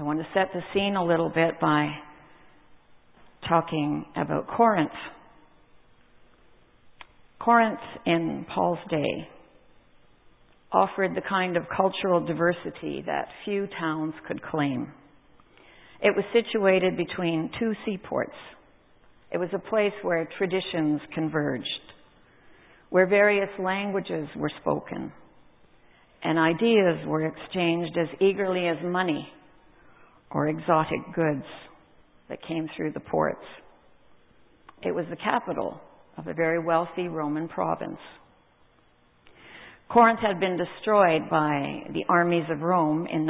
I want to set the scene a little bit by talking about Corinth. Corinth in Paul's day offered the kind of cultural diversity that few towns could claim. It was situated between two seaports. It was a place where traditions converged, where various languages were spoken, and ideas were exchanged as eagerly as money or exotic goods that came through the ports. It was the capital of a very wealthy Roman province. Corinth had been destroyed by the armies of Rome in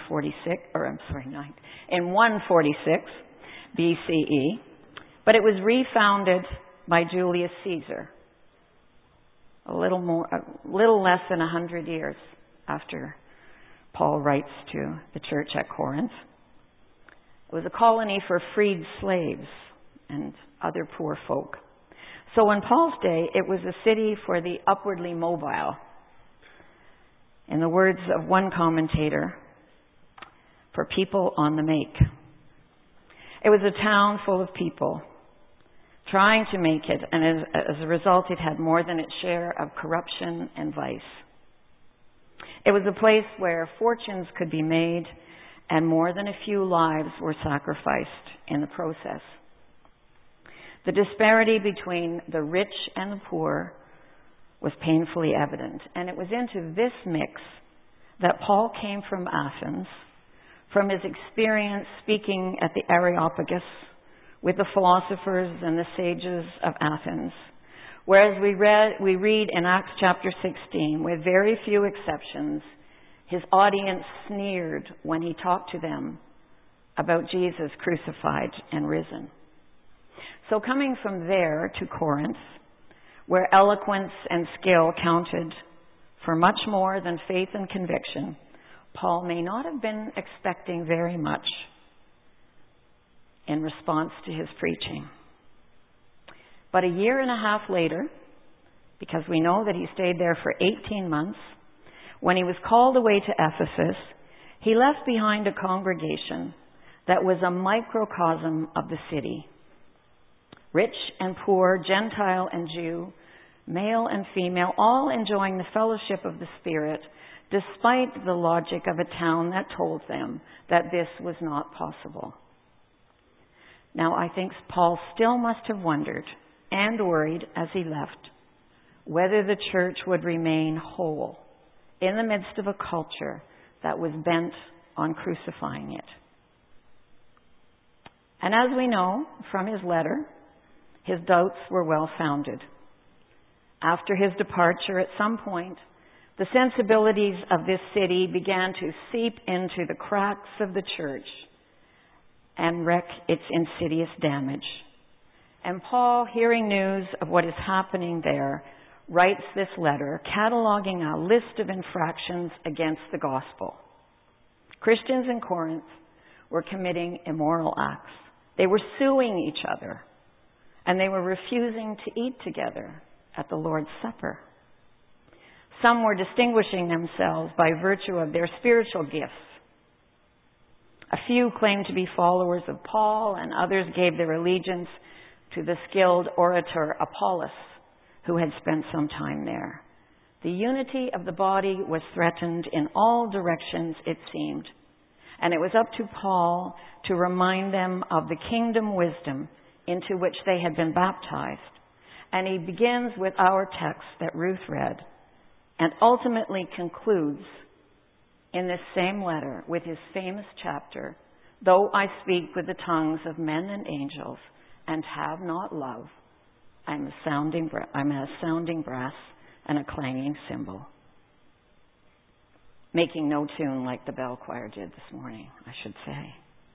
146 BCE, but it was refounded by Julius Caesar a little less than 100 years after Paul writes to the church at Corinth. It was a colony for freed slaves and other poor folk. So in Paul's day, it was a city for the upwardly mobile. In the words of one commentator, for people on the make. It was a town full of people trying to make it, and as a result, it had more than its share of corruption and vice. It was a place where fortunes could be made, and more than a few lives were sacrificed in the process. The disparity between the rich and the poor was painfully evident, and it was into this mix that Paul came from Athens, from his experience speaking at the Areopagus with the philosophers and the sages of Athens. Whereas we read in Acts chapter 16, with very few exceptions, his audience sneered when he talked to them about Jesus crucified and risen. So coming from there to Corinth, where eloquence and skill counted for much more than faith and conviction, Paul may not have been expecting very much in response to his preaching. But a year and a half later, because we know that he stayed there for 18 months, when he was called away to Ephesus, he left behind a congregation that was a microcosm of the city. Rich and poor, Gentile and Jew, male and female, all enjoying the fellowship of the Spirit, despite the logic of a town that told them that this was not possible. Now, I think Paul still must have wondered and worried as he left whether the church would remain whole in the midst of a culture that was bent on crucifying it. And as we know from his letter, his doubts were well-founded. After his departure, at some point, the sensibilities of this city began to seep into the cracks of the church and wreak its insidious damage. And Paul, hearing news of what is happening there, writes this letter, cataloging a list of infractions against the gospel. Christians in Corinth were committing immoral acts. They were suing each other, and they were refusing to eat together at the Lord's Supper. Some were distinguishing themselves by virtue of their spiritual gifts. A few claimed to be followers of Paul, and others gave their allegiance to the skilled orator Apollos, who had spent some time there. The unity of the body was threatened in all directions, it seemed, and it was up to Paul to remind them of the kingdom wisdom into which they had been baptized. And he begins with our text that Ruth read, and ultimately concludes in this same letter with his famous chapter, though I speak with the tongues of men and angels and have not love, I'm a sounding brass and a clanging cymbal. Making no tune like the bell choir did this morning, I should say.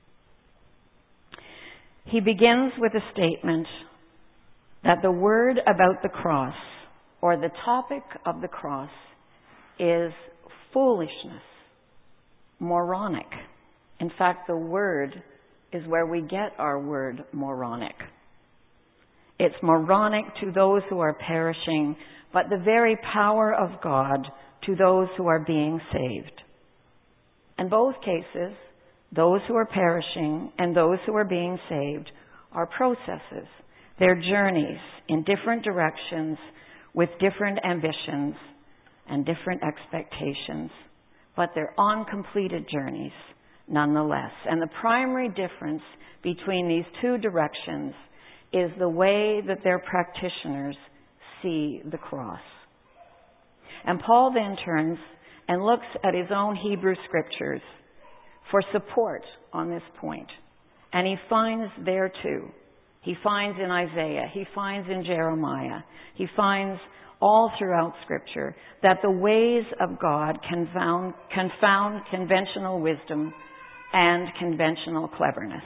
He begins with a statement that the word about the cross, or the topic of the cross, is foolishness, moronic. In fact, the word is where we get our word moronic. It's moronic to those who are perishing, but the very power of God to those who are being saved. In both cases, those who are perishing and those who are being saved are processes. They're journeys in different directions with different ambitions and different expectations, but they're uncompleted journeys nonetheless. And the primary difference between these two directions is the way that their practitioners see the cross. And Paul then turns and looks at his own Hebrew scriptures for support on this point. And he finds there too. He finds in Isaiah, he finds in Jeremiah, he finds all throughout Scripture that the ways of God confound conventional wisdom and conventional cleverness.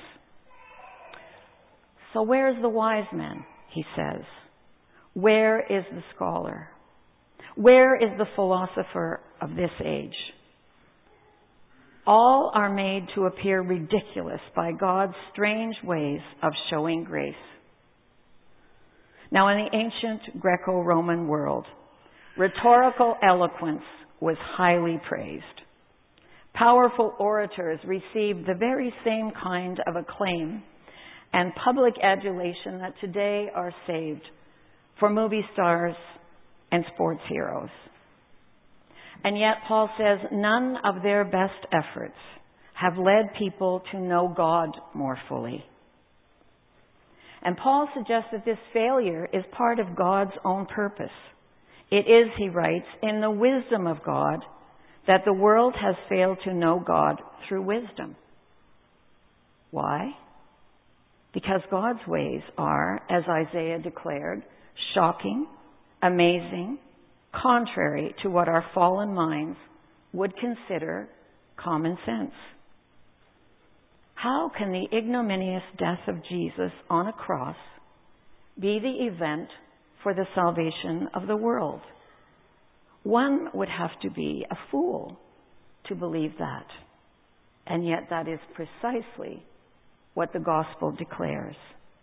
So where is the wise man, he says? Where is the scholar? Where is the philosopher of this age? All are made to appear ridiculous by God's strange ways of showing grace. Now, in the ancient Greco-Roman world, rhetorical eloquence was highly praised. Powerful orators received the very same kind of acclaim and public adulation that today are saved for movie stars and sports heroes. And yet, Paul says, none of their best efforts have led people to know God more fully. And Paul suggests that this failure is part of God's own purpose. It is, he writes, in the wisdom of God that the world has failed to know God through wisdom. Why? Because God's ways are, as Isaiah declared, shocking, amazing, contrary to what our fallen minds would consider common sense. How can the ignominious death of Jesus on a cross be the event for the salvation of the world? One would have to be a fool to believe that. And yet that is precisely what the gospel declares.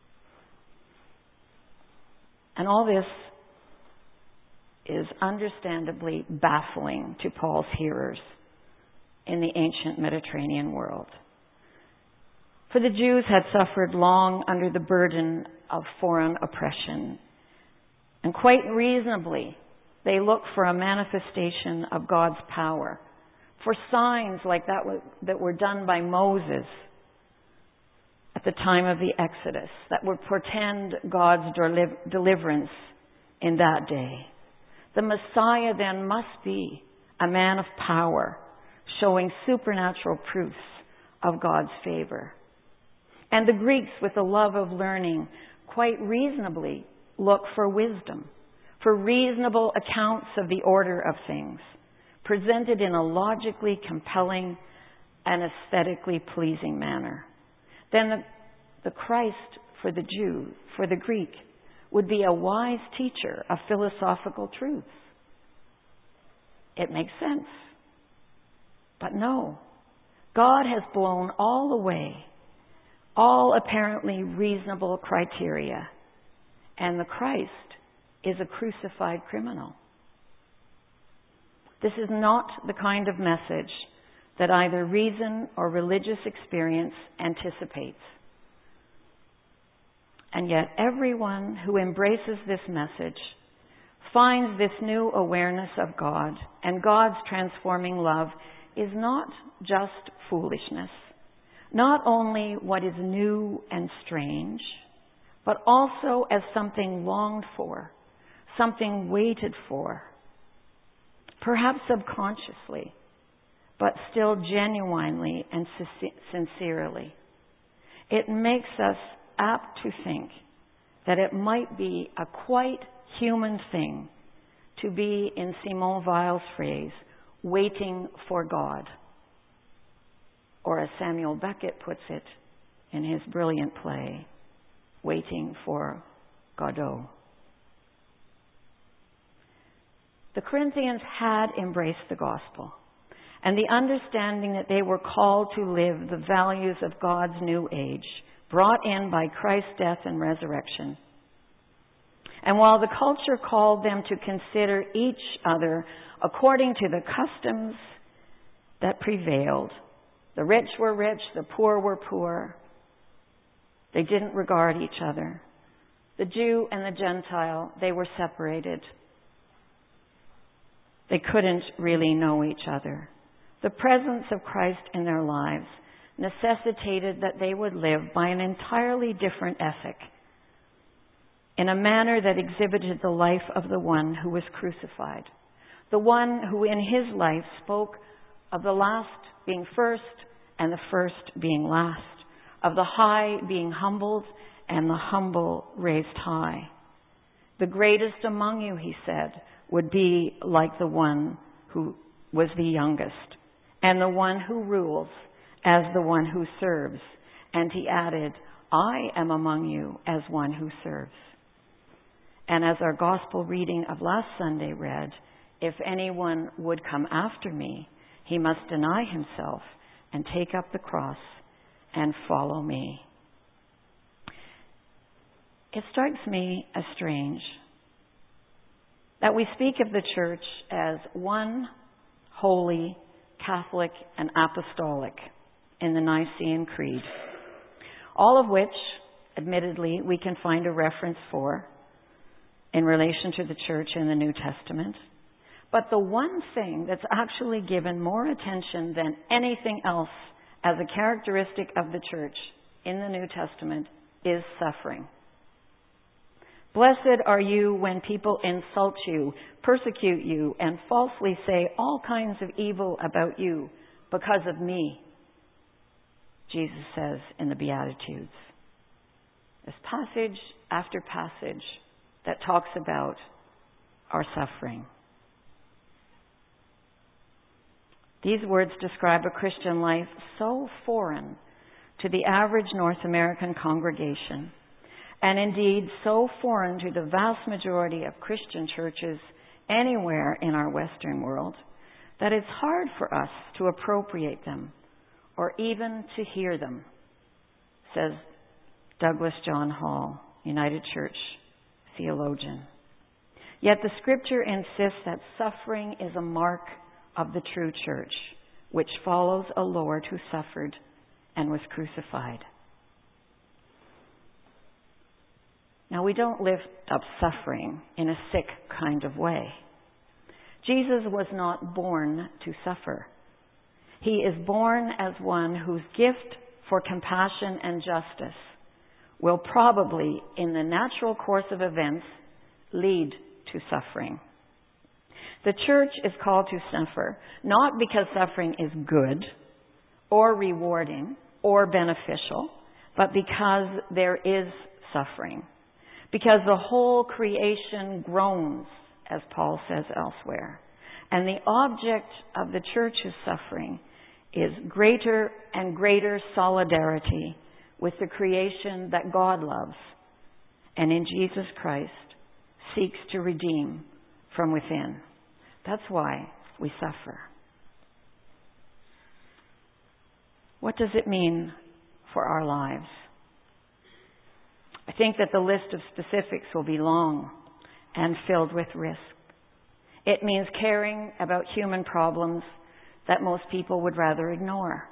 And all this is understandably baffling to Paul's hearers in the ancient Mediterranean world. For the Jews had suffered long under the burden of foreign oppression, and quite reasonably they looked for a manifestation of God's power, for signs like that were done by Moses at the time of the Exodus, that would portend God's deliverance in that day. The Messiah then must be a man of power, showing supernatural proofs of God's favor. And the Greeks, with a love of learning, quite reasonably look for wisdom, for reasonable accounts of the order of things, presented in a logically compelling and aesthetically pleasing manner. Then the Christ for the Jew, for the Greek, would be a wise teacher of philosophical truths. It makes sense. But no, God has blown all away all apparently reasonable criteria, and the Christ is a crucified criminal. This is not the kind of message that either reason or religious experience anticipates. And yet everyone who embraces this message finds this new awareness of God and God's transforming love is not just foolishness, not only what is new and strange, but also as something longed for, something waited for, perhaps subconsciously, but still genuinely and sincerely. It makes us apt to think that it might be a quite human thing to be, in Simone Weil's phrase, waiting for God. Or as Samuel Beckett puts it in his brilliant play, Waiting for Godot. The Corinthians had embraced the gospel and the understanding that they were called to live the values of God's new age, brought in by Christ's death and resurrection. And while the culture called them to consider each other according to the customs that prevailed, The rich were rich, the poor were poor. They didn't regard each other. The Jew and the Gentile, they were separated. They couldn't really know each other. The presence of Christ in their lives necessitated that they would live by an entirely different ethic, in a manner that exhibited the life of the one who was crucified, the one who in his life spoke of the last being first and the first being last, of the high being humbled and the humble raised high. The greatest among you, he said, would be like the one who was the youngest, and the one who rules as the one who serves. And he added, I am among you as one who serves. And as our gospel reading of last Sunday read, if anyone would come after me, he must deny himself and take up the cross and follow me. It strikes me as strange that we speak of the church as one, holy, Catholic, and apostolic in the Nicene Creed, all of which, admittedly, we can find a reference for in relation to the church in the New Testament. But the one thing that's actually given more attention than anything else as a characteristic of the church in the New Testament is suffering. Blessed are you when people insult you, persecute you, and falsely say all kinds of evil about you because of me, Jesus says in the Beatitudes. There's passage after passage that talks about our suffering. These words describe a Christian life so foreign to the average North American congregation, and indeed so foreign to the vast majority of Christian churches anywhere in our Western world, that it's hard for us to appropriate them or even to hear them, says Douglas John Hall, United Church theologian. Yet the Scripture insists that suffering is a mark of the true church, which follows a Lord who suffered and was crucified. Now, we don't lift up suffering in a sick kind of way. Jesus was not born to suffer. He is born as one whose gift for compassion and justice will probably, in the natural course of events, lead to suffering. The church is called to suffer, not because suffering is good or rewarding or beneficial, but because there is suffering. Because the whole creation groans, as Paul says elsewhere. And the object of the church's suffering is greater and greater solidarity with the creation that God loves and in Jesus Christ seeks to redeem from within. That's why we suffer. What does it mean for our lives? I think that the list of specifics will be long and filled with risk. It means caring about human problems that most people would rather ignore.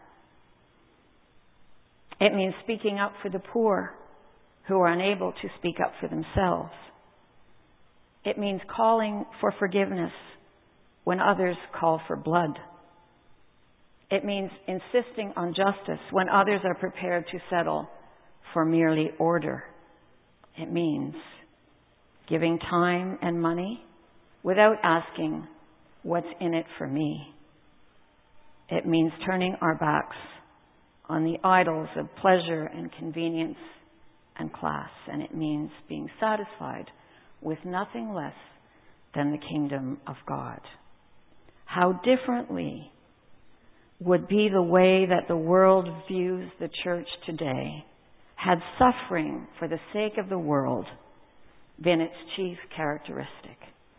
It means speaking up for the poor who are unable to speak up for themselves. It means calling for forgiveness when others call for blood. It means insisting on justice when others are prepared to settle for merely order. It means giving time and money without asking, what's in it for me? It means turning our backs on the idols of pleasure and convenience and class. And it means being satisfied with nothing less than the kingdom of God. How differently would be the way that the world views the church today had suffering for the sake of the world been its chief characteristic.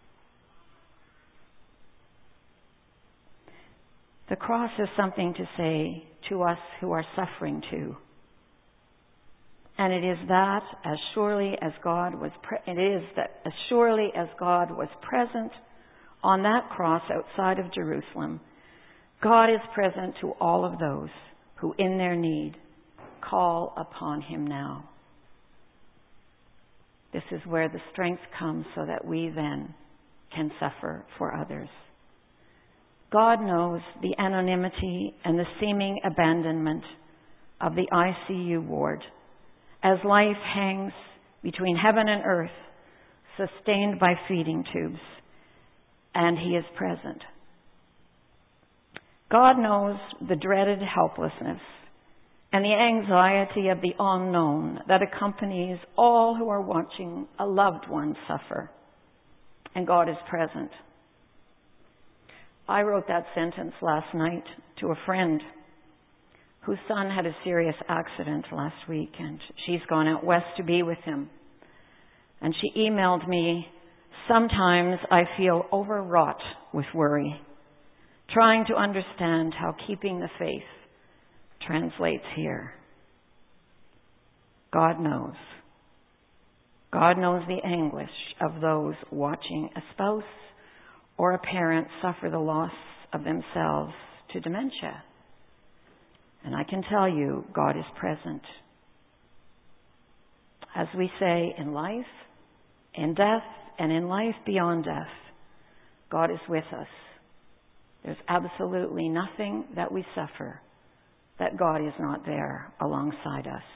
The cross is something to say to us who are suffering too. And it is that as surely as God was present on that cross outside of Jerusalem, God is present to all of those who in their need call upon him now. This is where the strength comes so that we then can suffer for others. God knows the anonymity and the seeming abandonment of the ICU ward as life hangs between heaven and earth, sustained by feeding tubes, and he is present. God knows the dreaded helplessness and the anxiety of the unknown that accompanies all who are watching a loved one suffer, and God is present. I wrote that sentence last night to a friend whose son had a serious accident last week, and she's gone out west to be with him. And she emailed me, "Sometimes I feel overwrought with worry, trying to understand how keeping the faith translates here." God knows. God knows the anguish of those watching a spouse or a parent suffer the loss of themselves to dementia. And I can tell you, God is present. As we say, in life, in death, and in life beyond death, God is with us. There's absolutely nothing that we suffer that God is not there alongside us.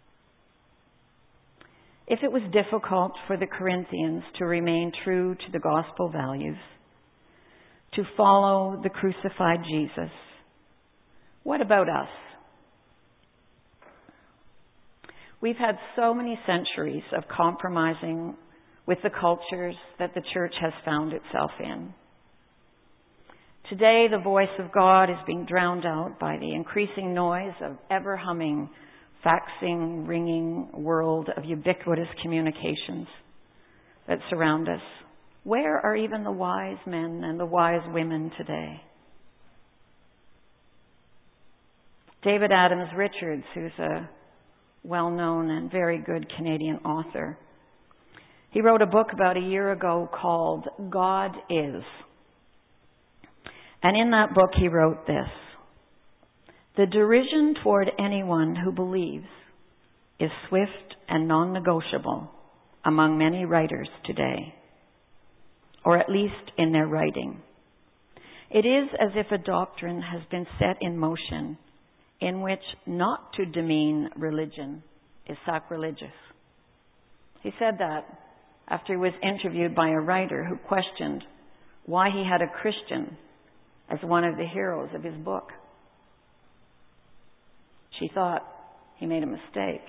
If it was difficult for the Corinthians to remain true to the gospel values, to follow the crucified Jesus, what about us? We've had so many centuries of compromising with the cultures that the church has found itself in. Today, the voice of God is being drowned out by the increasing noise of ever-humming, faxing, ringing world of ubiquitous communications that surround us. Where are even the wise men and the wise women today? David Adams Richards, who's a well-known and very good Canadian author, he wrote a book about a year ago called God Is. And in that book he wrote this: "The derision toward anyone who believes is swift and non-negotiable among many writers today, or at least in their writing. It is as if a doctrine has been set in motion in which not to demean religion is sacrilegious." He said that after he was interviewed by a writer who questioned why he had a Christian as one of the heroes of his book. She thought he made a mistake.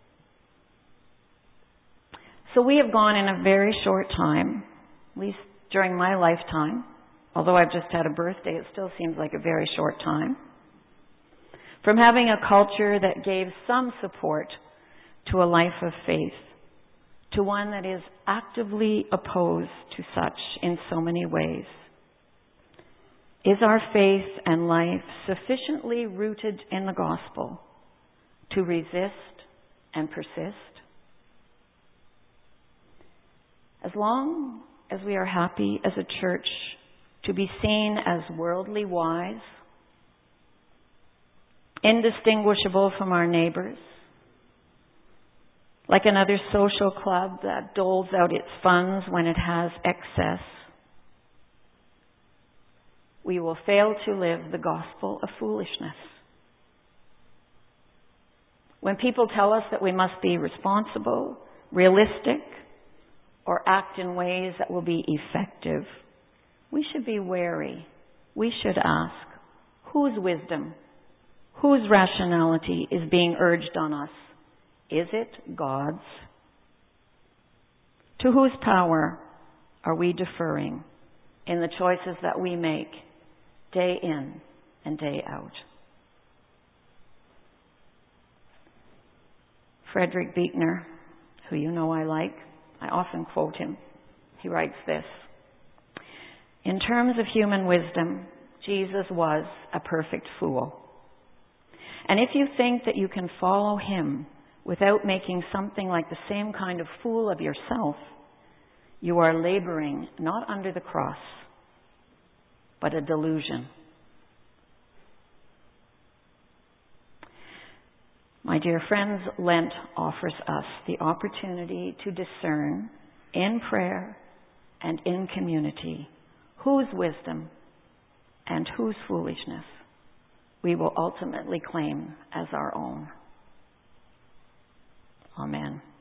So we have gone in a very short time, at least during my lifetime, although I've just had a birthday, it still seems like a very short time, from having a culture that gave some support to a life of faith to one that is actively opposed to such in so many ways. Is our faith and life sufficiently rooted in the gospel to resist and persist? As long as we are happy as a church to be seen as worldly wise, indistinguishable from our neighbors, like another social club that doles out its funds when it has excess, we will fail to live the gospel of foolishness. When people tell us that we must be responsible, realistic, or act in ways that will be effective, we should be wary. We should ask, whose wisdom, whose rationality is being urged on us? Is it God's? To whose power are we deferring in the choices that we make day in and day out? Frederick Buechner, who you know I like, I often quote him. He writes this: "In terms of human wisdom, Jesus was a perfect fool. And if you think that you can follow him without making something like the same kind of fool of yourself, you are laboring not under the cross, but a delusion." My dear friends, Lent offers us the opportunity to discern in prayer and in community whose wisdom and whose foolishness we will ultimately claim as our own. Amen.